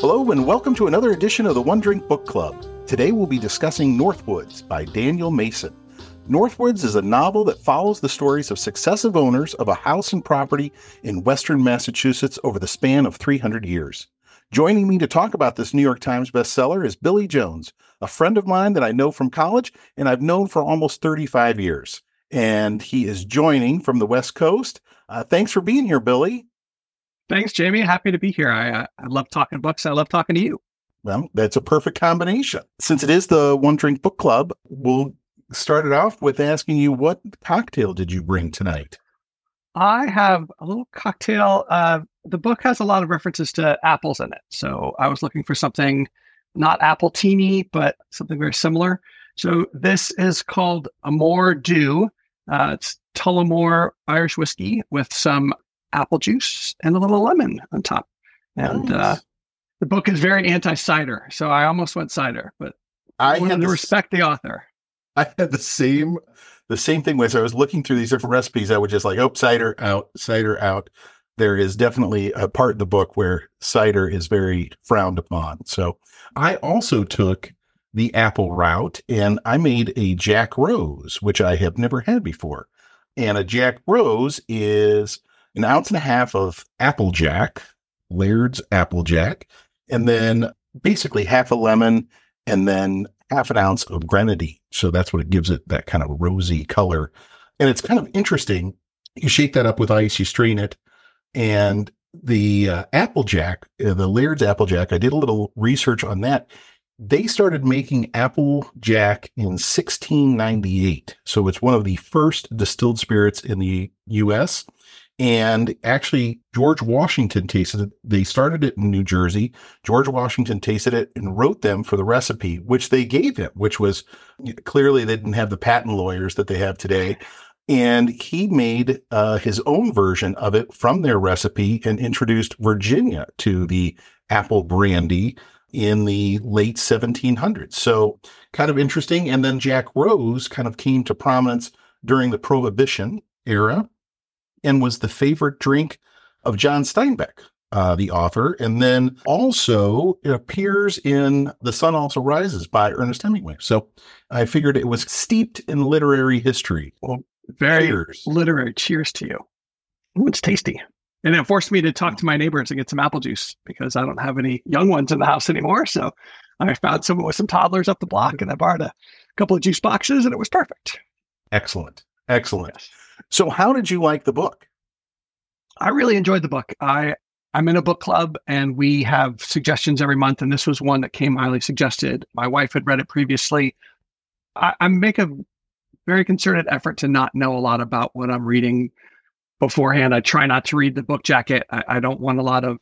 Hello and welcome to another edition of the One Drink Book Club. Today we'll be discussing Northwoods by Daniel Mason. Northwoods is a novel that follows the stories of successive owners of a house and property in western Massachusetts over the span of 300 years. Joining me to talk about this New York Times bestseller is Billy Jones, a friend of mine that I know from college and I've known for almost 35 years. And he is joining from the West Coast. Thanks for being here, Billy. Thanks, Jamie. Happy to be here. I love talking books. I love talking to you. Well, that's a perfect combination. Since it is the One Drink Book Club, we'll start it off with asking you, what cocktail did you bring tonight? I have a little cocktail. The book has a lot of references to apples in it. So I was looking for something not apple-teeny, but something very similar. So this is called Amor Dew. It's Tullamore Irish whiskey with some apple juice and a little lemon on top. And Nice. the book is very anti-cider. So I almost went cider, but I wanted to respect the author. I had the same thing as I was looking through these different recipes. I would just like, cider out, cider out. There is definitely a part in the book where cider is very frowned upon. So I also took the apple route and I made a Jack Rose, which I have never had before. And a Jack Rose is 1.5 ounces of Applejack, Laird's Applejack, and then basically half a lemon and then half an ounce of grenadine. So that's what it gives it, that kind of rosy color. And it's kind of interesting. You shake that up with ice, you strain it, and the Applejack, the Laird's Applejack, I did a little research on that. They started making Applejack in 1698. So it's one of the first distilled spirits in the U.S., and actually, George Washington tasted it. They started it in New Jersey. George Washington tasted it and wrote them for the recipe, which they gave him, which was clearly they didn't have the patent lawyers that they have today. And he made his own version of it from their recipe and introduced Virginia to the apple brandy in the late 1700s. So kind of interesting. And then Jack Rose kind of came to prominence during the Prohibition era and was the favorite drink of John Steinbeck, the author. And then also it appears in The Sun Also Rises by Ernest Hemingway. So I figured it was steeped in literary history. Well, very Cheers. literary. Cheers to you. Ooh, it's tasty. And it forced me to talk to my neighbors and get some apple juice because I don't have any young ones in the house anymore. So I found someone with some toddlers up the block and I borrowed a couple of juice boxes and it was perfect. Excellent. Excellent. Yes. So how did you like the book? I really enjoyed the book. I'm in a book club and we have suggestions every month. And this was one that came highly suggested. My wife had read it previously. I make a very concerted effort to not know a lot about what I'm reading beforehand. I try not to read the book jacket. I don't want a lot of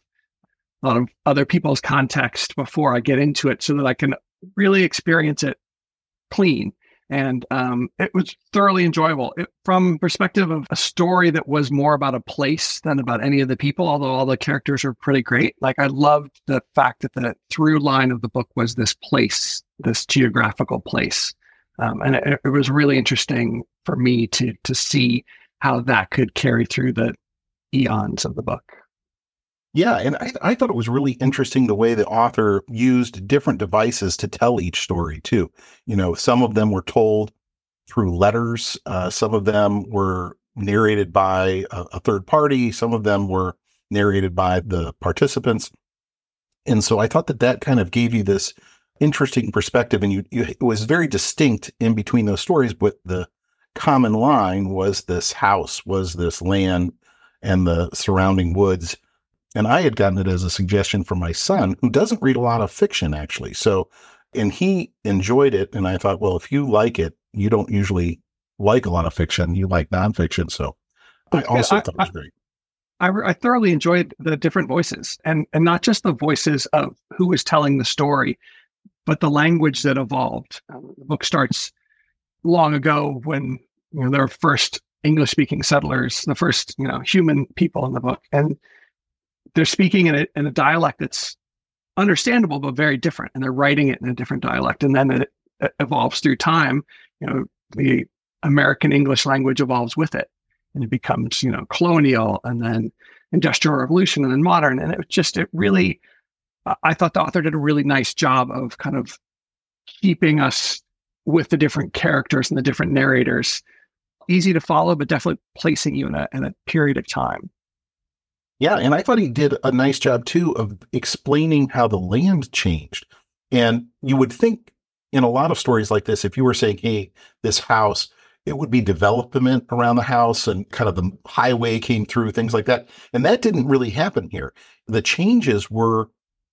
other people's context before I get into it so that I can really experience it clean. And it was thoroughly enjoyable from perspective of a story that was more about a place than about any of the people, although all the characters are pretty great. Like I loved the fact that the through line of the book was this place, this geographical place. And it was really interesting for me to see how that could carry through the eons of the book. Yeah, and I thought it was really interesting the way the author used different devices to tell each story, too. You know, some of them were told through letters. Some of them were narrated by a third party. Some of them were narrated by the participants. And so I thought that kind of gave you this interesting perspective. And it was very distinct in between those stories, but the common line was this house, was this land, and the surrounding woods. And I had gotten it as a suggestion from my son, who doesn't read a lot of fiction, actually. So, and he enjoyed it. And I thought, well, if you like it, you don't usually like a lot of fiction. You like nonfiction. So I also thought it was great. I thoroughly enjoyed the different voices and not just the voices of who was telling the story, but the language that evolved. The book starts long ago when there were first English-speaking settlers, the first human people in the book, and they're speaking in a dialect that's understandable but very different, and they're writing it in a different dialect, and then it evolves through time. The American English language evolves with it, and it becomes colonial, and then industrial revolution, and then modern, and it really I thought the author did a really nice job of kind of keeping us with the different characters and the different narrators. Easy to follow, but definitely placing you in a period of time. Yeah, and I thought he did a nice job too of explaining how the land changed. And you would think in a lot of stories like this, if you were saying, hey, this house, it would be development around the house and kind of the highway came through, things like that. And that didn't really happen here. The changes were,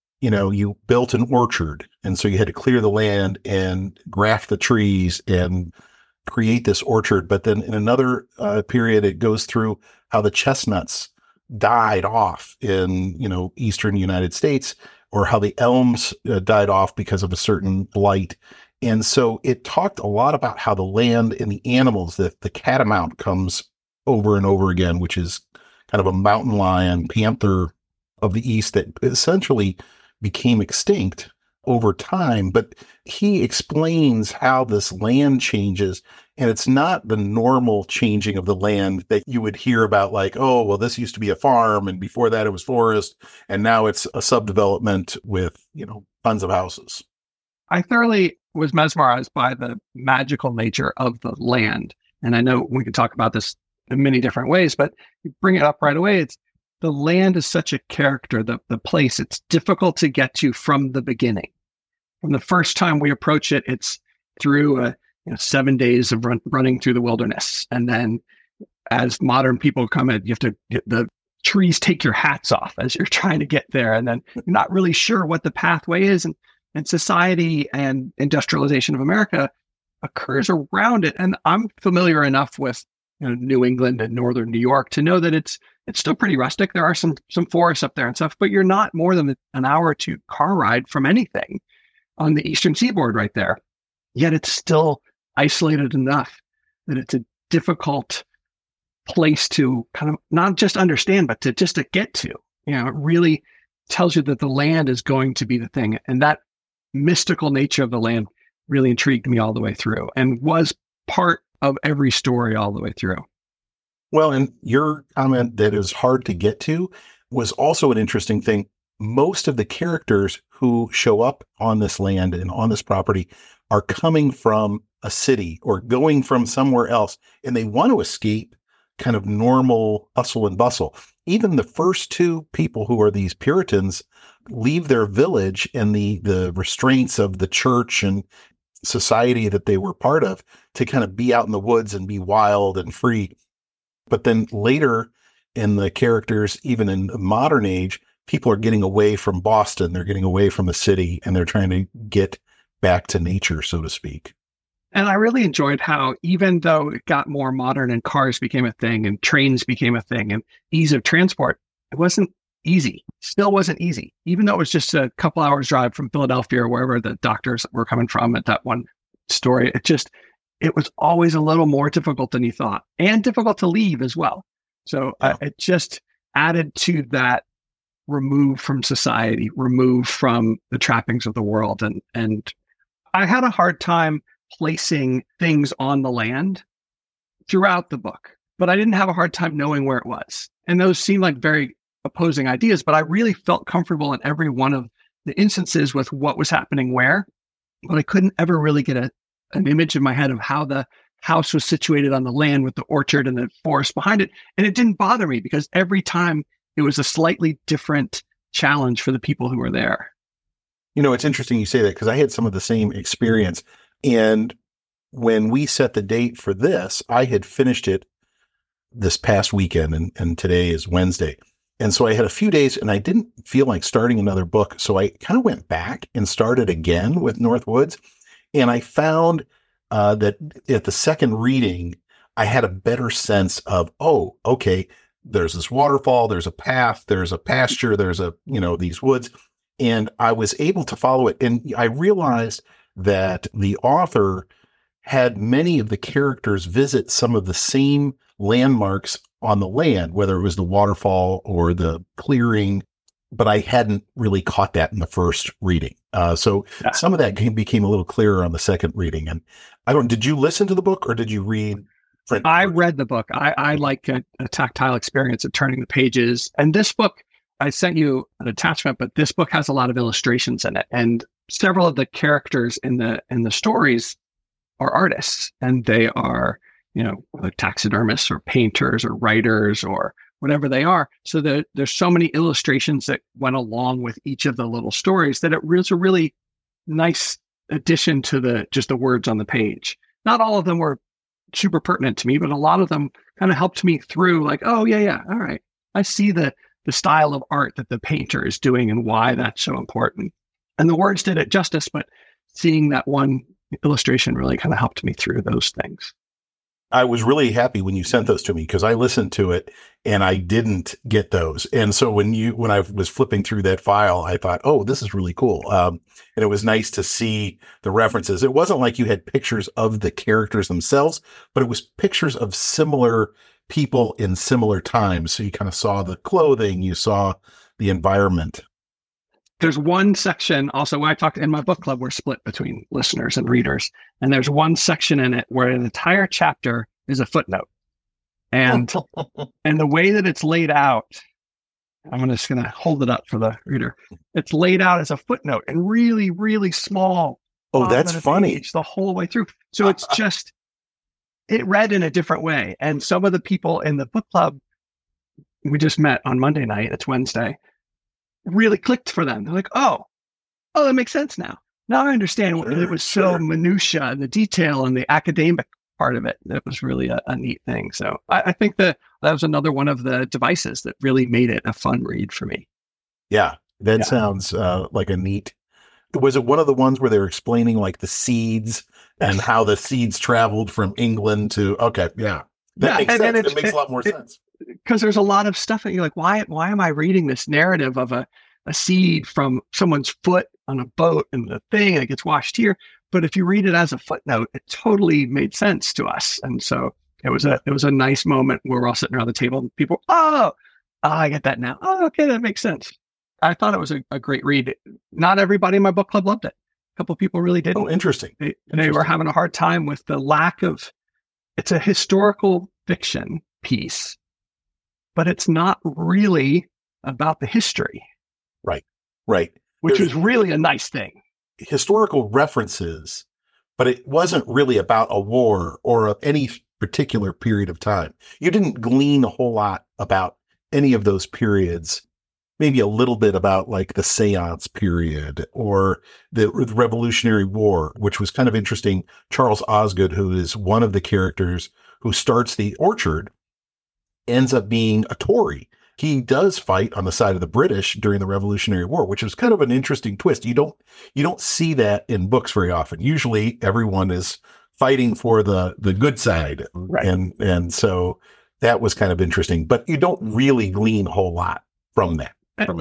you built an orchard. And so you had to clear the land and graft the trees and create this orchard. But then in another period, it goes through how the chestnuts died off in, eastern United States, or how the elms died off because of a certain blight. And so it talked a lot about how the land and the animals, that the catamount comes over and over again, which is kind of a mountain lion, panther of the East that essentially became extinct over time. But he explains how this land changes, and it's not the normal changing of the land that you would hear about, like, oh, well, this used to be a farm, and before that it was forest, and now it's a subdevelopment with, tons of houses. I thoroughly was mesmerized by the magical nature of the land. And I know we can talk about this in many different ways, but you bring it up right away. It's the land is such a character, the place. It's difficult to get to from the beginning. From the first time we approach it, it's through 7 days of running through the wilderness. And then as modern people come in, you have to get the trees take your hats off as you're trying to get there. And then you're not really sure what the pathway is. And society and industrialization of America occurs around it. And I'm familiar enough with New England and northern New York to know that it's still pretty rustic. There are some forests up there and stuff, but you're not more than an hour or two car ride from anything on the eastern seaboard right there. Yet it's still isolated enough that it's a difficult place to kind of not just understand, but to get to. It really tells you that the land is going to be the thing. And that mystical nature of the land really intrigued me all the way through and was part of every story all the way through. Well, and your comment that is hard to get to was also an interesting thing. Most of the characters who show up on this land and on this property are coming from a city or going from somewhere else, and they want to escape kind of normal hustle and bustle. Even the first two people who are these Puritans leave their village and the restraints of the church and society that they were part of to kind of be out in the woods and be wild and free. But then later in the characters, even in the modern age, people are getting away from Boston. They're getting away from the city, and they're trying to get back to nature, so to speak. And I really enjoyed how, even though it got more modern and cars became a thing and trains became a thing and ease of transport, it wasn't easy. Still wasn't easy. Even though it was just a couple hours drive from Philadelphia or wherever the doctors were coming from at that one story, it was always a little more difficult than you thought, and difficult to leave as well. So it just added to that remove from society, remove from the trappings of the world. And I had a hard time placing things on the land throughout the book, but I didn't have a hard time knowing where it was. And those seemed like very opposing ideas, but I really felt comfortable in every one of the instances with what was happening where, but I couldn't ever really get an image in my head of how the house was situated on the land with the orchard and the forest behind it. And it didn't bother me because every time it was a slightly different challenge for the people who were there. It's interesting you say that because I had some of the same experience. And when we set the date for this, I had finished it this past weekend, and today is Wednesday. And so I had a few days and I didn't feel like starting another book. So I kind of went back and started again with Northwoods. And I found that at the second reading, I had a better sense of, oh, okay, there's this waterfall, there's a path, there's a pasture, there's these woods. And I was able to follow it. And I realized that the author had many of the characters visit some of the same landmarks on the land, whether it was the waterfall or the clearing, but I hadn't really caught that in the first reading. So some of that became a little clearer on the second reading. And did you listen to the book or did you read? I read the book. I like a tactile experience of turning the pages. And this book, I sent you an attachment, but this book has a lot of illustrations in it, and several of the characters in the stories are artists, and they are, like taxidermists or painters or writers or whatever they are. So there's so many illustrations that went along with each of the little stories that it was a really nice addition to just the words on the page. Not all of them were super pertinent to me, but a lot of them kind of helped me through, like, oh yeah, all right, I see the style of art that the painter is doing and why that's so important. And the words did it justice, but seeing that one illustration really kind of helped me through those things. I was really happy when you sent those to me because I listened to it and I didn't get those. And so when I was flipping through that file, I thought, oh, this is really cool. And it was nice to see the references. It wasn't like you had pictures of the characters themselves, but it was pictures of similar people in similar times. So you kind of saw the clothing, you saw the environment. There's one section also where I talked in my book club, we're split between listeners and readers. And there's one section in it where an entire chapter is a footnote. And the way that it's laid out, I'm just going to hold it up for the reader. It's laid out as a footnote and really, really small. Oh, that's funny. The whole way through. So it's just, it read in a different way. And some of the people in the book club, we just met on Monday night, it's Wednesday, really clicked for them. They're like, oh, that makes sense now. Now I understand what it was so minutia and the detail and the academic part of it. That was really a neat thing. So I think that was another one of the devices that really made it a fun read for me. Yeah, that sounds like a neat. Was it one of the ones where they were explaining like the seeds and how the seeds traveled from England to? Okay, yeah, that makes sense. It makes a lot more sense. Because there's a lot of stuff that you're like, why am I reading this narrative of a seed from someone's foot on a boat and the thing and it gets washed here? But if you read it as a footnote, it totally made sense to us. And so it was a nice moment where we're all sitting around the table and people, I get that now. Oh, okay, that makes sense. I thought it was a great read. Not everybody in my book club loved it. A couple of people really didn't. Oh, interesting. They were having a hard time with the lack of, it's a historical fiction piece, but it's not really about the history. Right. Which is really a nice thing. Historical references, but it wasn't really about a war or any particular period of time. You didn't glean a whole lot about any of those periods. Maybe a little bit about like the Seance period or the Revolutionary War, which was kind of interesting. Charles Osgood, who is one of the characters who starts the Orchard, ends up being a Tory. He does fight on the side of the British during the Revolutionary War, which is kind of an interesting twist. You don't see that in books very often. Usually everyone is fighting for the good side. Right. And so that was kind of interesting, but you don't really glean a whole lot from that.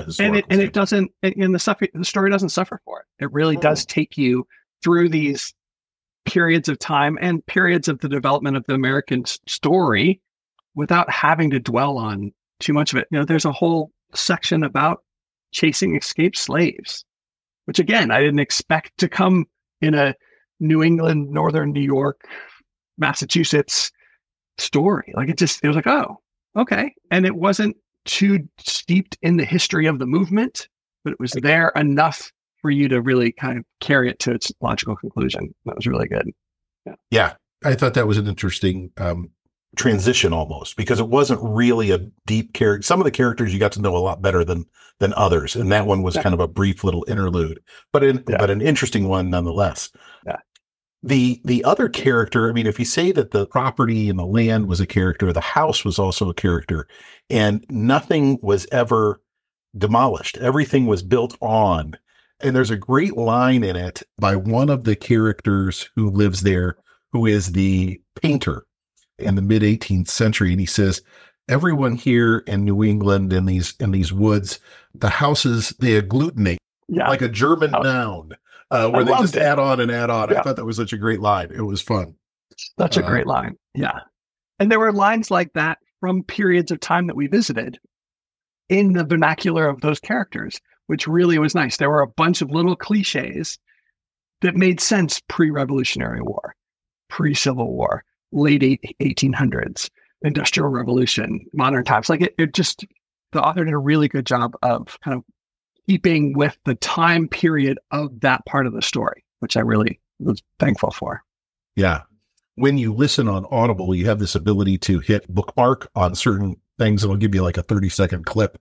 The story doesn't suffer for it. It really does take you through these periods of time and periods of the development of the American story without having to dwell on too much of it. There's a whole section about chasing escaped slaves, which again, I didn't expect to come in a New England, Northern New York, Massachusetts story. Like it was like, oh, okay. And it wasn't too steeped in the history of the movement, but it was there enough for you to really kind of carry it to its logical conclusion. That was really good. Yeah. I thought that was an interesting transition almost, because it wasn't really a deep character. Some of the characters you got to know a lot better than others. And that one was kind of a brief little interlude, but an interesting one nonetheless. Yeah. The other character, I mean, if you say that the property and the land was a character, the house was also a character, and nothing was ever demolished. Everything was built on. And there's a great line in it by one of the characters who lives there, who is the painter in the mid 18th century. And he says, everyone here in New England, in these woods, the houses, they agglutinate like a German noun, where they just add on and add on. Yeah. I thought that was such a great line. It was fun. Such a great line. Yeah. And there were lines like that from periods of time that we visited in the vernacular of those characters, which really was nice. There were a bunch of little cliches that made sense pre-Revolutionary War, pre-Civil War, late 1800s, Industrial Revolution, modern times. Like it the author did a really good job of kind of keeping with the time period of that part of the story, which I really was thankful for. Yeah. When you listen on Audible, you have this ability to hit bookmark on certain things. It'll give you like a 30-second clip.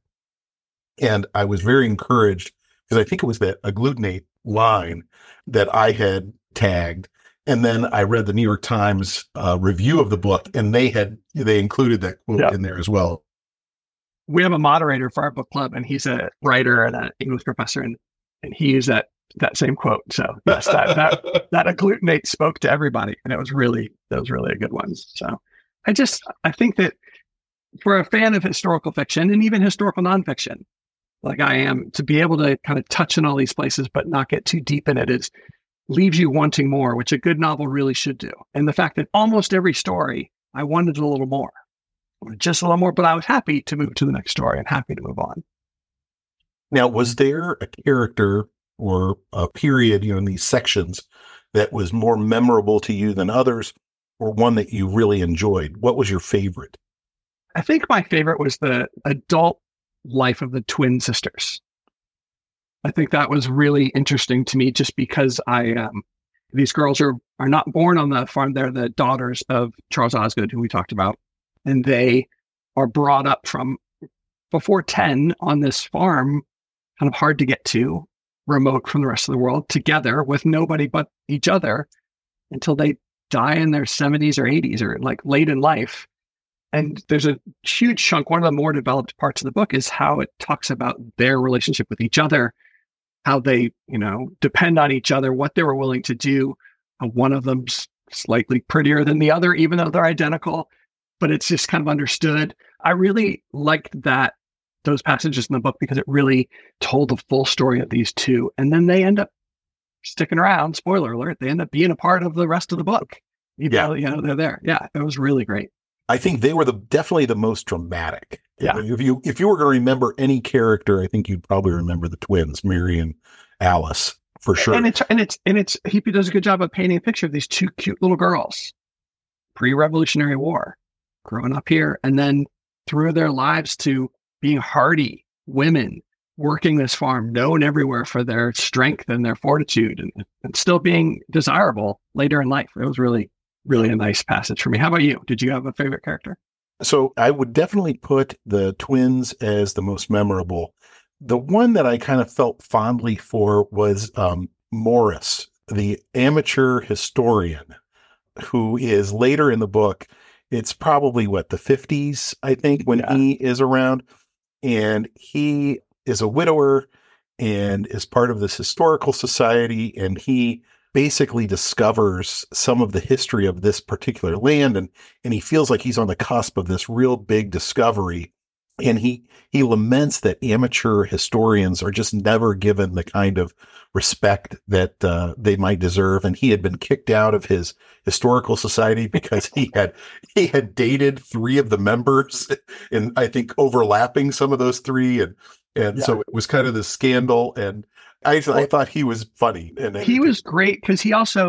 And I was very encouraged because I think it was that agglutinate line that I had tagged. And then I read the New York Times review of the book, and they included that quote in there as well. We have a moderator for our book club, and he's a writer and an English professor, and he used that same quote. So yes, that agglutinate spoke to everybody, and that was really a good one. So I think that for a fan of historical fiction and even historical nonfiction, like I am, to be able to kind of touch in all these places but not get too deep in it leaves you wanting more, which a good novel really should do. And the fact that almost every story, I wanted a little more, just a little more, but I was happy to move to the next story and happy to move on. Now, was there a character or a period, in these sections that was more memorable to you than others, or one that you really enjoyed? What was your favorite? I think my favorite was the adult life of the twin sisters. I think that was really interesting to me just because these girls are not born on the farm. They're the daughters of Charles Osgood, who we talked about. And they are brought up from before 10 on this farm, kind of hard to get to, remote from the rest of the world, together with nobody but each other until they die in their 70s or 80s or like late in life. And there's a huge chunk, one of the more developed parts of the book is how it talks about their relationship with each other, how they, depend on each other, what they were willing to do. One of them's slightly prettier than the other, even though they're identical, but it's just kind of understood. I really liked those passages in the book because it really told the full story of these two. And then they end up sticking around. Spoiler alert, they end up being a part of the rest of the book. They're there. Yeah, it was really great. I think they were definitely the most dramatic. Yeah. If you were going to remember any character, I think you'd probably remember the twins, Mary and Alice, for sure. And he does a good job of painting a picture of these two cute little girls, pre-Revolutionary War, growing up here, and then through their lives to being hardy women, working this farm, known everywhere for their strength and their fortitude, and still being desirable later in life. It was really a nice passage for me. How about you? Did you have a favorite character? So I would definitely put the twins as the most memorable. The one that I kind of felt fondly for was Morris, the amateur historian, who is later in the book. It's probably the 50s, I think, when he is around. And he is a widower and is part of this historical society. And he basically discovers some of the history of this particular land. And he feels like he's on the cusp of this real big discovery. And he laments that amateur historians are just never given the kind of respect that they might deserve. And he had been kicked out of his historical society because he had dated 3 of the members, and I think overlapping some of those 3. So it was kind of this scandal. And I thought he was funny. And he was great because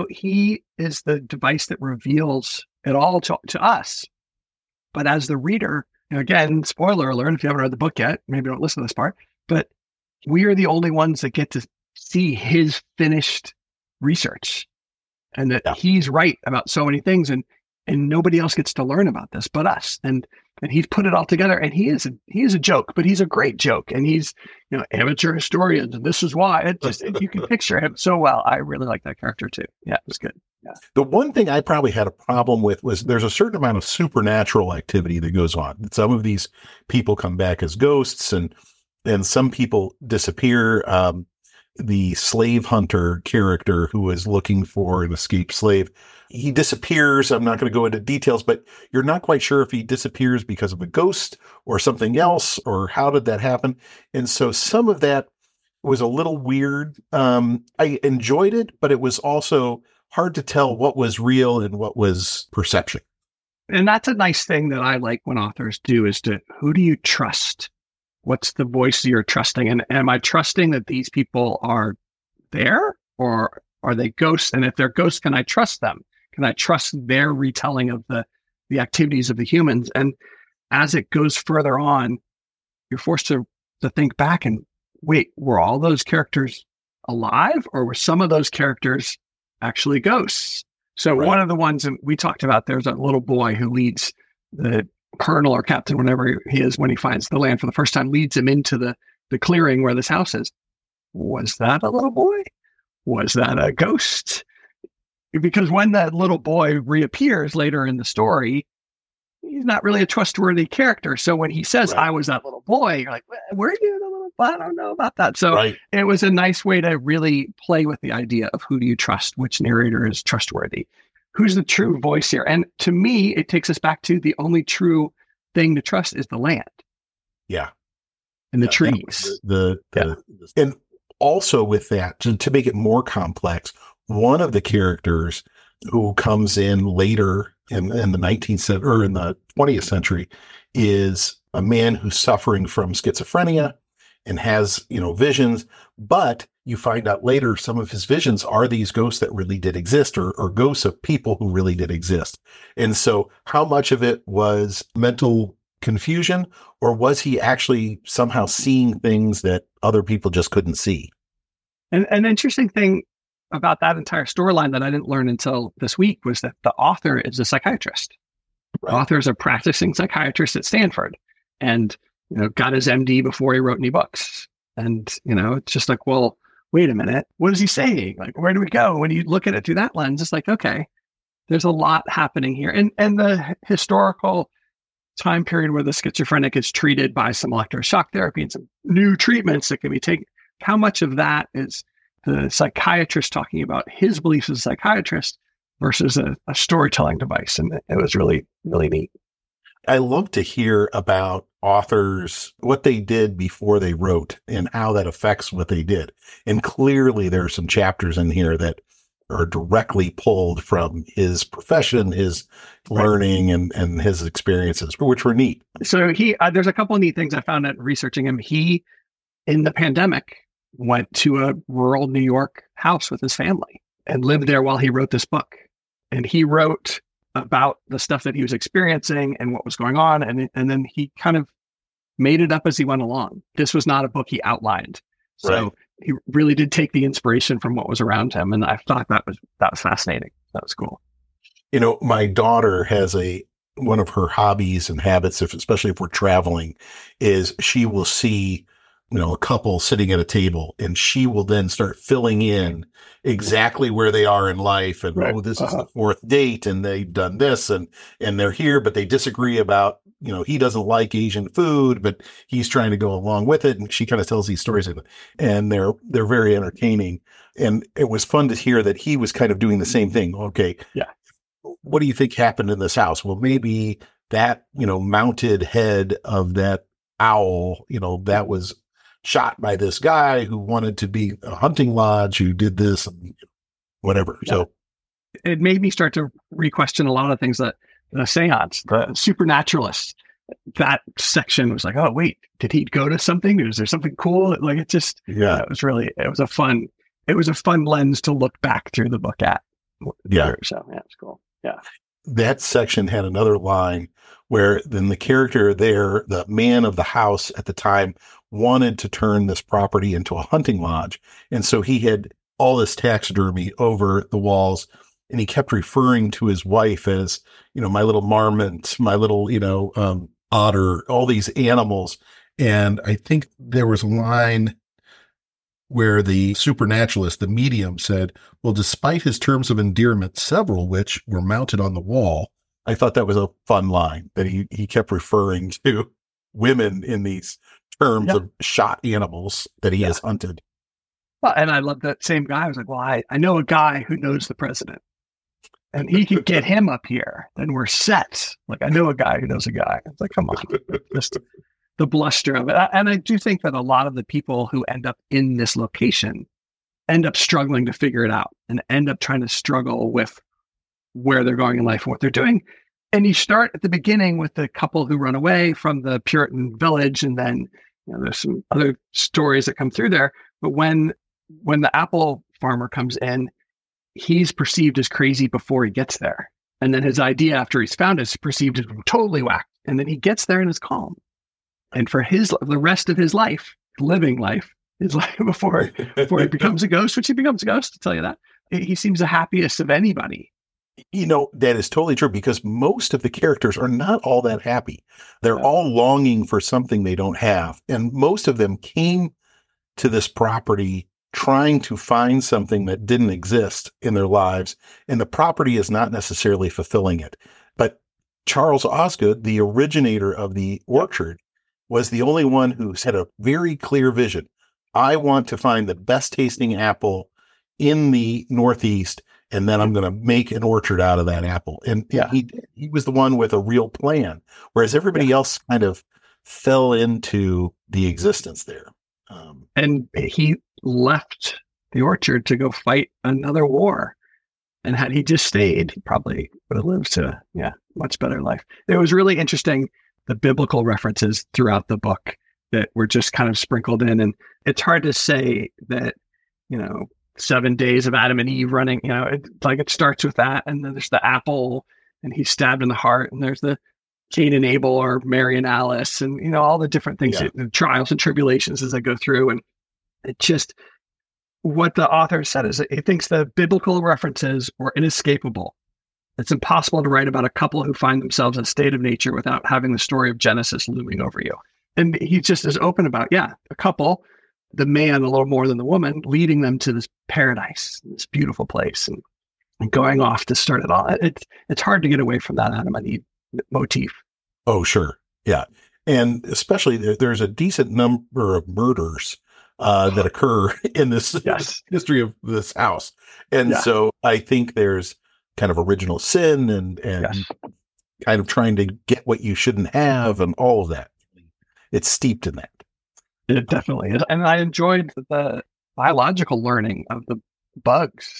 he is the device that reveals it all to us. But as the reader, again, spoiler alert, if you haven't read the book yet, maybe don't listen to this part, but we are the only ones that get to see his finished research and that he's right about so many things, and nobody else gets to learn about this but us. And he's put it all together, and he is a joke, but he's a great joke. And he's, amateur historians, and this is why you can picture him so well. I really like that character too. Yeah, it was good. Yeah. The one thing I probably had a problem with was there's a certain amount of supernatural activity that goes on. Some of these people come back as ghosts, and some people disappear. The slave hunter character who is looking for an escaped slave, he disappears. I'm not going to go into details, but you're not quite sure if he disappears because of a ghost or something else, or how did that happen? And so some of that was a little weird. I enjoyed it, but it was also hard to tell what was real and what was perception. And that's a nice thing that I like when authors do, is who do you trust? What's the voice you're trusting? And am I trusting that these people are there, or are they ghosts? And if they're ghosts, can I trust them? Can I trust their retelling of the activities of the humans? And as it goes further on, you're forced to think back and wait, were all those characters alive, or were some of those characters actually ghosts? So one of the ones that we talked about, there's a little boy who leads the colonel or captain, whatever he is, when he finds the land for the first time, leads him into the clearing where this house is. Was that a little boy? Was that a ghost? Because when that little boy reappears later in the story, he's not really a trustworthy character. So when he says, I was that little boy, you're like, were you the little boy? I don't know about that. So it was a nice way to really play with the idea of who do you trust, which narrator is trustworthy, who's the true voice here. And to me, it takes us back to the only true thing to trust is the land. Yeah. And the trees. And also with that, to make it more complex, one of the characters who comes in later in the 19th century or in the 20th century is a man who's suffering from schizophrenia and has, visions, but you find out later some of his visions are these ghosts that really did exist or ghosts of people who really did exist. And so how much of it was mental confusion, or was he actually somehow seeing things that other people just couldn't see? And an interesting thing about that entire storyline that I didn't learn until this week was that the author is a psychiatrist. The author is a practicing psychiatrist at Stanford and, got his MD before he wrote any books. And, it's just like, well, wait a minute, what is he saying? Like, where do we go? When you look at it through that lens, it's like, okay, there's a lot happening here. And the historical time period where the schizophrenic is treated by some electroshock therapy and some new treatments that can be taken. How much of that is the psychiatrist talking about his beliefs as a psychiatrist versus a storytelling device? And it was really, really neat. I love to hear about authors, what they did before they wrote and how that affects what they did. And clearly there are some chapters in here that are directly pulled from his profession, his learning and his experiences, which were neat. So there's a couple of neat things I found out researching him. He, in the pandemic, went to a rural New York house with his family and lived there while he wrote this book. And he wrote about the stuff that he was experiencing and what was going on. And then he kind of made it up as he went along. This was not a book he outlined. So he really did take the inspiration from what was around him. And I thought that was fascinating. That was cool. My daughter has one of her hobbies and habits, especially if we're traveling, is she will see a couple sitting at a table, and she will then start filling in exactly where they are in life. And, this is the fourth date and they've done this and they're here, but they disagree about, he doesn't like Asian food, but he's trying to go along with it. And she kind of tells these stories and they're very entertaining. And it was fun to hear that he was kind of doing the same thing. Okay. Yeah. What do you think happened in this house? Well, maybe that, mounted head of that owl, that was shot by this guy who wanted to be a hunting lodge, who did this and whatever. Yeah. So it made me start to re-question a lot of things that the seance, the supernaturalists, that section was like, oh, wait, did he go to something? Is there something cool? Like it just, it was a fun lens to look back through the book at. Yeah. So it's cool. Yeah. That section had another line where then the character there, the man of the house at the time, wanted to turn this property into a hunting lodge. And so he had all this taxidermy over the walls, and he kept referring to his wife as, my little marmot, my little, otter, all these animals. And I think there was a line where the supernaturalist, the medium, said, well, despite his terms of endearment, several which were mounted on the wall. I thought that was a fun line that he kept referring to women in these terms of shot animals that he has hunted. Well, and I love that same guy. I was like, well, I know a guy who knows the president, and he could get him up here, then we're set. Like, I know a guy who knows a guy. It's like, come on, just the bluster of it. And I do think that a lot of the people who end up in this location end up struggling to figure it out and end up trying to struggle with where they're going in life and what they're doing. And you start at the beginning with the couple who run away from the Puritan village, and then there's some other stories that come through there. But when the apple farmer comes in, he's perceived as crazy before he gets there. And then his idea after he's found is perceived as totally whacked. And then he gets there and is calm. And for the rest of his life, living life, his life before he becomes a ghost, which he becomes a ghost, to tell you that, he seems the happiest of anybody. That is totally true, because most of the characters are not all that happy. They're all longing for something they don't have. And most of them came to this property trying to find something that didn't exist in their lives. And the property is not necessarily fulfilling it. But Charles Osgood, the originator of the orchard, was the only one who had a very clear vision. I want to find the best tasting apple in the Northeast, and then I'm going to make an orchard out of that apple. And he was the one with a real plan, whereas everybody else kind of fell into the existence there. And he left the orchard to go fight another war. And had he just stayed, he probably would have lived to much better life. It was really interesting, the biblical references throughout the book that were just kind of sprinkled in. And it's hard to say that, 7 days of Adam and Eve running, it starts with that. And then there's the apple and he's stabbed in the heart. And there's the Cain and Abel, or Mary and Alice, and, all the different things, the trials and tribulations as they go through. And it just, what the author said is that he thinks the biblical references were inescapable. It's impossible to write about a couple who find themselves in a state of nature without having the story of Genesis looming over you. And he just is open about, a couple, the man a little more than the woman, leading them to this paradise, this beautiful place, and going off to start it all. It's hard to get away from that Adam and Eve motif. Oh, sure. Yeah. And especially there's a decent number of murders that occur in this history of this house. And so I think there's kind of original sin and kind of trying to get what you shouldn't have and all of that. It's steeped in that. It definitely is. And I enjoyed the biological learning of the bugs.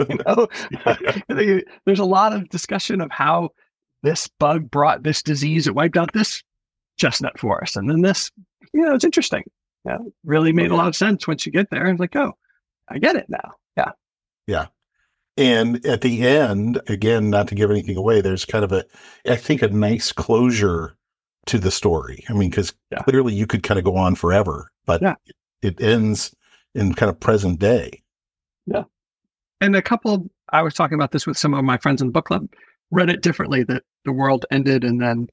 There's a lot of discussion of how this bug brought this disease. It wiped out this chestnut forest. And then this, it's interesting. Really made a lot of sense once you get there. And it's like, oh, I get it now. Yeah. Yeah. And at the end, again, not to give anything away, there's kind of I think a nice closure to the story. I mean, because clearly you could kind of go on forever, but it ends in kind of present day. Yeah. And I was talking about this with some of my friends in the book club, read it differently, that the world ended and then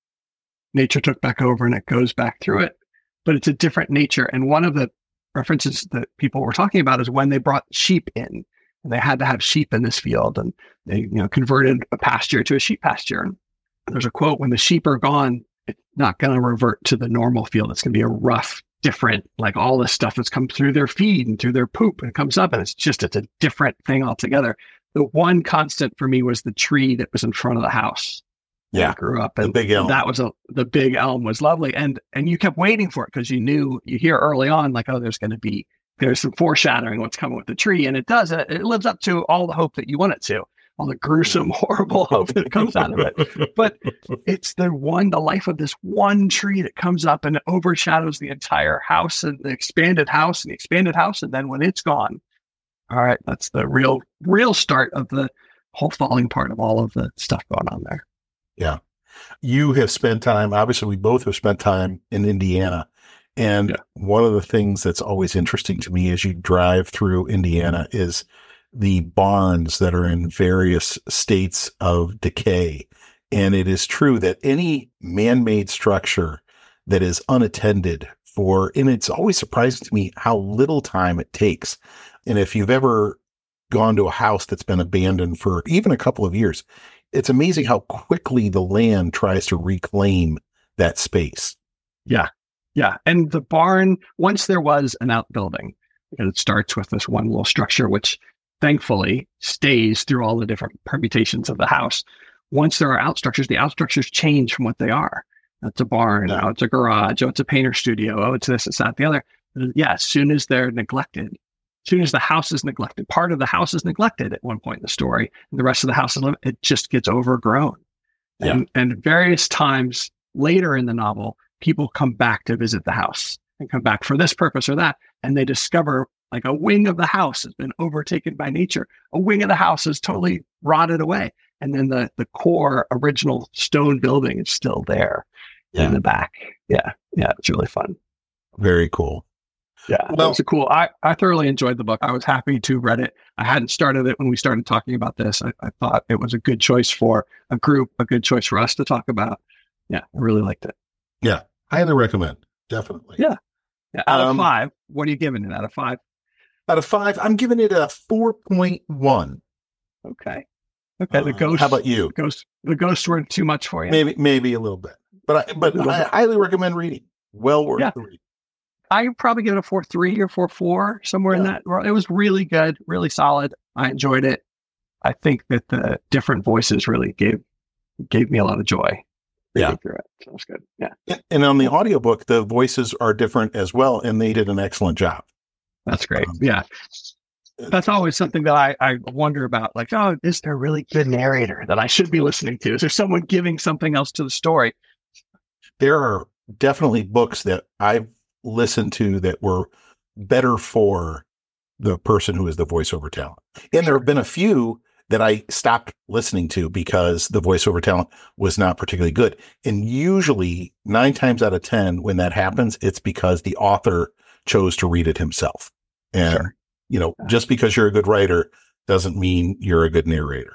nature took back over and it goes back through it, but it's a different nature. And one of the references that people were talking about is when they brought sheep in, and they had to have sheep in this field, and they, converted a pasture to a sheep pasture. And there's a quote, when the sheep are gone, it's not going to revert to the normal field. It's going to be a rough, different, like all this stuff that's come through their feed and through their poop, and it comes up, and it's a different thing altogether. The one constant for me was the tree that was in front of the house. I grew up, and the big elm. The big elm was lovely. And you kept waiting for it because you hear early on, like, oh, there's some foreshadowing what's coming with the tree. And it does, it lives up to all the hope that you want it to, all the gruesome, horrible hope that comes out of it. But it's the life of this one tree that comes up and overshadows the entire house and the expanded house. And then when it's gone, all right, that's the real start of the whole falling part of all of the stuff going on there. Yeah. You have spent time, obviously we both have spent time in Indiana. And one of the things that's always interesting to me as you drive through Indiana is the barns that are in various states of decay. And it is true that any man-made structure that is unattended and it's always surprising to me how little time it takes. And if you've ever gone to a house that's been abandoned for even a couple of years, it's amazing how quickly the land tries to reclaim that space. Yeah. Yeah. And the barn, once there was an outbuilding, because it starts with this one little structure, which thankfully stays through all the different permutations of the house. Once there are outstructures, the outstructures change from what they are. It's a barn. Now it's a garage. Oh, it's a painter studio. Oh, it's this, it's that, the other. Yeah. As soon as they're neglected, as soon as the house is neglected, part of the house is neglected at one point in the story, and the rest of the house is it just gets overgrown. Yeah. And various times later in the novel, people come back to visit the house and come back for this purpose or that, and they discover like a wing of the house has been overtaken by nature. A wing of the house is totally rotted away, and then the core original stone building is still there. in the back. Yeah. Yeah. It's really fun. Very cool. Yeah. Well, it's cool. I thoroughly enjoyed the book. I was happy to read it. I hadn't started it when we started talking about this. I thought it was a good choice for a group, a good choice for us to talk about. Yeah. I really liked it. Yeah. Highly recommend. Definitely. Yeah. Out of 5, what are you giving it out of 5? Out of 5, I'm giving it a 4.1. Okay. The ghost. How about you? The ghosts were too much for you. Maybe a little bit, but I highly recommend reading. Well worth the read. I probably give it a 4.3 or 4.4, somewhere in that. It was really good, really solid. I enjoyed it. I think that the different voices really gave me a lot of joy. Yeah. Through it. So it was good. Yeah. And on the audiobook, the voices are different as well, and they did an excellent job. That's great. Yeah. That's always something that I wonder about. Like, oh, is there a really good narrator that I should be listening to? Is there someone giving something else to the story? There are definitely books that I've listened to that were better for the person who is the voiceover talent. And there have been a few that I stopped listening to because the voiceover talent was not particularly good. And usually 9 times out of 10, when that happens, it's because the author chose to read it himself. And, just because you're a good writer doesn't mean you're a good narrator.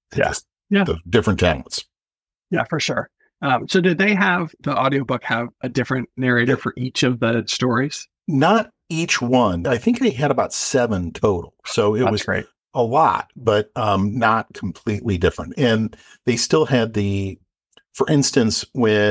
The different talents. Yeah, for sure. So did they have the audiobook have a different narrator for each of the stories? Not each one. I think they had about 7 total. So it was great. A lot, but not completely different. And they still had for instance,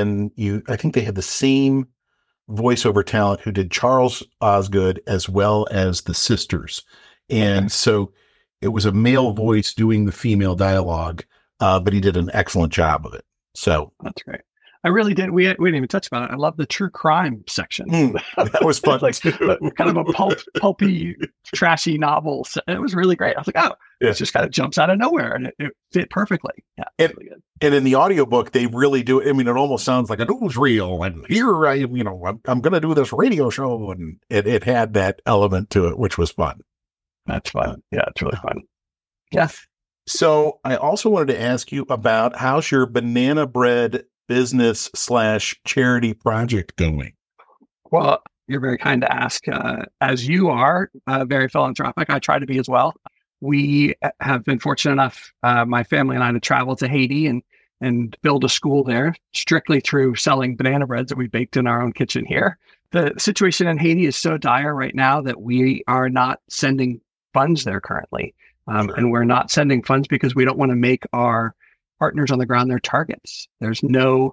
I think they had the same voiceover talent who did Charles Osgood as well as the sisters. And so it was a male voice doing the female dialogue, but he did an excellent job of it. So that's great. I really did. We didn't even touch about it. I love the true crime section. That was fun. Like kind of a pulpy, trashy novel. It was really great. I was like, oh, it just kind of jumps out of nowhere, and it fit perfectly. Yeah, really good. And in the audiobook, they really do. I mean, it almost sounds like a newsreel. And here I'm going to do this radio show, and it had that element to it, which was fun. That's fun. Yeah, it's really fun. Yeah. So I also wanted to ask you about how's your banana bread business/charity project going? Well, you're very kind to ask. As you are very philanthropic, I try to be as well. We have been fortunate enough, my family and I, to travel to Haiti and build a school there strictly through selling banana breads that we baked in our own kitchen here. The situation in Haiti is so dire right now that we are not sending funds there currently. And we're not sending funds because we don't want to make our partners on the ground their targets. There's no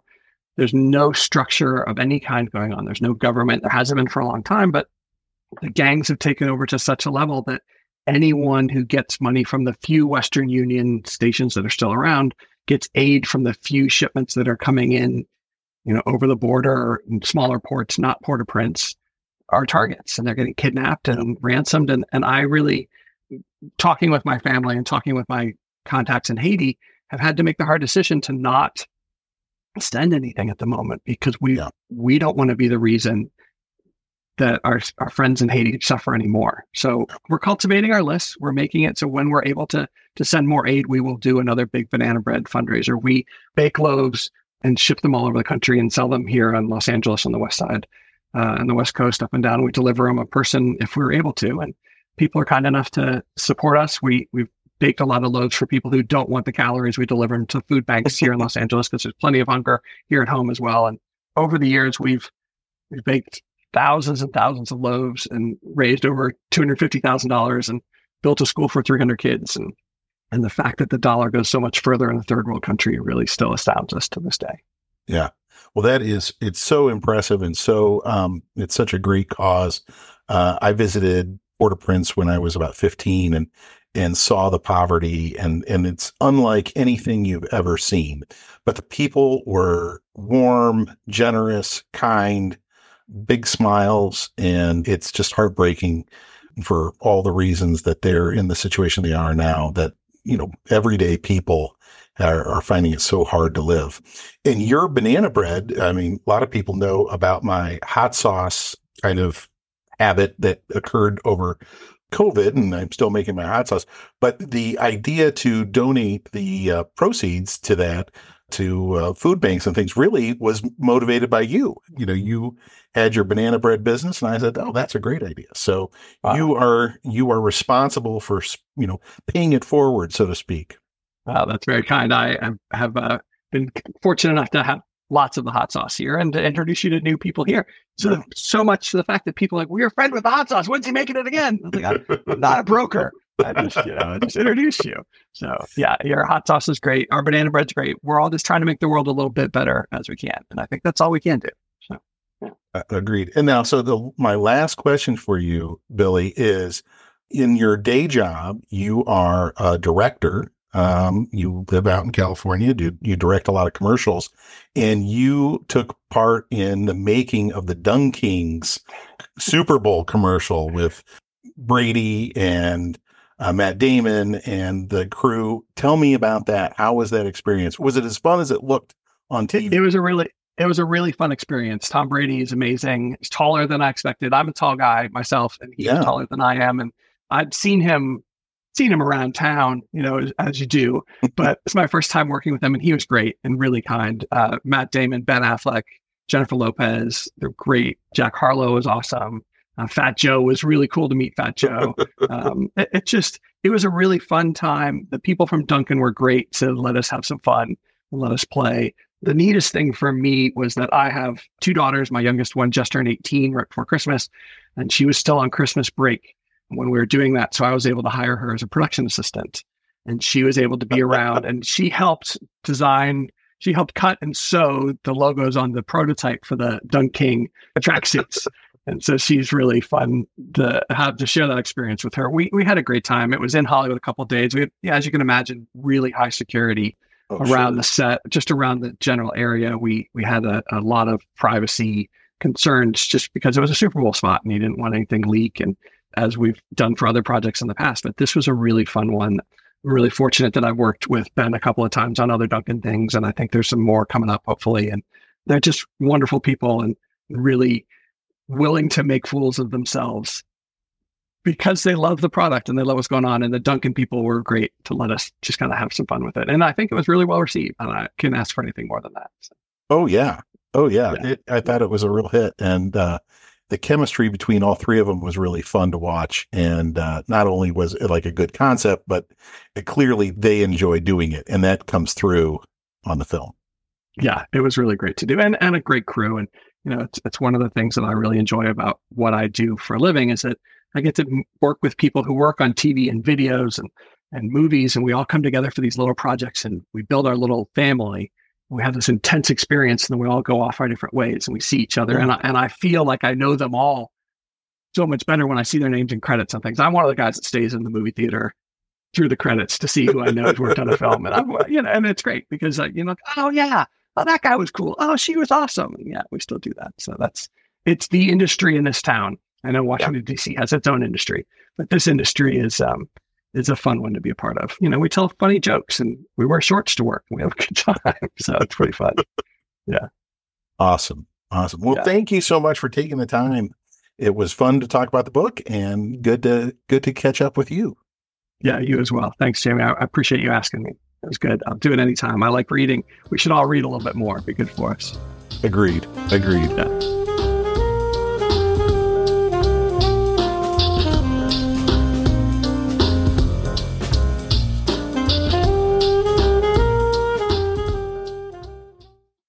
structure of any kind going on. There's no government. There hasn't been for a long time, but the gangs have taken over to such a level that anyone who gets money from the few Western Union stations that are still around gets aid from the few shipments that are coming in, over the border or in smaller ports, not Port-au-Prince, are targets, and they're getting kidnapped and ransomed. And I really, talking with my family and talking with my contacts in Haiti, have had to make the hard decision to not send anything at the moment because we don't want to be the reason that our friends in Haiti suffer anymore. So we're cultivating our list. We're making it so when we're able to send more aid, we will do another big banana bread fundraiser. We bake loaves and ship them all over the country and sell them here in Los Angeles on the west side, and the West Coast up and down. We deliver them a person if we're able to, and people are kind enough to support us. We've baked a lot of loaves for people who don't want the calories. We deliver them to food banks here in Los Angeles because there's plenty of hunger here at home as well. And over the years, we've baked thousands and thousands of loaves and raised over $250,000 and built a school for 300 kids. And the fact that the dollar goes so much further in a third world country really still astounds us to this day. Yeah. Well, it's so impressive. And so it's such a great cause. I visited Port-au-Prince when I was about 15 and saw the poverty, and it's unlike anything you've ever seen. But the people were warm, generous, kind, big smiles, and it's just heartbreaking for all the reasons that they're in the situation they are now, that, everyday people are finding it so hard to live. And your banana bread, I mean, a lot of people know about my hot sauce kind of habit that occurred over COVID, and I'm still making my hot sauce. But the idea to donate the proceeds to that to food banks and things really was motivated by you. You know, you had your banana bread business, and I said, "Oh, that's a great idea." So you are responsible for, you know, paying it forward, so to speak. Wow, that's very kind. I have been fortunate enough to have lots of the hot sauce here and to introduce you to new people here. So much to the fact that people are like, we're a friend with the hot sauce. When's he making it again? I was like, I'm not a broker. I just introduced you. So yeah, your hot sauce is great. Our banana bread's great. We're all just trying to make the world a little bit better as we can. And I think that's all we can do. So yeah. Agreed. And now, so my last question for you, Billy, is in your day job, you are a director. You live out in California, you direct a lot of commercials, and you took part in the making of the Dung Kings Super Bowl commercial with Brady and Matt Damon and the crew. Tell me about that. How was that experience? Was it as fun as it looked on TV? It was a really fun experience. Tom Brady is amazing. He's taller than I expected. I'm a tall guy myself, and he's taller than I am. And I'd seen him around town, you know, as you do, but it's my first time working with him, and he was great and really kind. Matt Damon, Ben Affleck, Jennifer Lopez, they're great. Jack Harlow was awesome. Fat Joe was really cool to meet Fat Joe. It was a really fun time. The people from Dunkin' were great to let us have some fun and let us play. The neatest thing for me was that I have two daughters. My youngest one just turned 18 right before Christmas, and she was still on Christmas break when we were doing that. So I was able to hire her as a production assistant, and she was able to be around, and she helped cut and sew the logos on the prototype for the Dung King tracksuits. And so she's really fun to have to share that experience with her. We had a great time. It was in Hollywood a couple of days. We had, as you can imagine, really high security around the set, just around the general area. We had a lot of privacy concerns just because it was a Super Bowl spot and you didn't want anything leak, and as we've done for other projects in the past. But this was a really fun one. I'm really fortunate that I've worked with Ben a couple of times on other Dunkin' things, and I think there's some more coming up, hopefully. And they're just wonderful people and really willing to make fools of themselves because they love the product and they love what's going on. And the Dunkin' people were great to let us just kind of have some fun with it. And I think it was really well received, and I can't ask for anything more than that. So. Oh yeah. I thought it was a real hit. And, the chemistry between all three of them was really fun to watch. And not only was it like a good concept, but clearly they enjoy doing it. And that comes through on the film. Yeah, it was really great to do, and a great crew. And, you know, it's one of the things that I really enjoy about what I do for a living is that I get to work with people who work on TV and videos and movies. And we all come together for these little projects and we build our little family. We have this intense experience, and then we all go off our different ways and we see each other. And I feel like I know them all so much better when I see their names in credits on things. I'm one of the guys that stays in the movie theater through the credits to see who I know has worked on a film. And and it's great because oh yeah, oh, that guy was cool. Oh, she was awesome. And yeah, we still do that. So it's the industry in this town. I know Washington, D.C. has its own industry, but this industry is a fun one to be a part of. You know, we tell funny jokes and we wear shorts to work. We have a good time. So it's pretty fun. Yeah. Awesome. Well, Thank you so much for taking the time. It was fun to talk about the book and good to catch up with you. Yeah, you as well. Thanks, Jamie. I appreciate you asking me. It was good. I'll do it anytime. I like reading. We should all read a little bit more. It'd be good for us. Agreed. Yeah.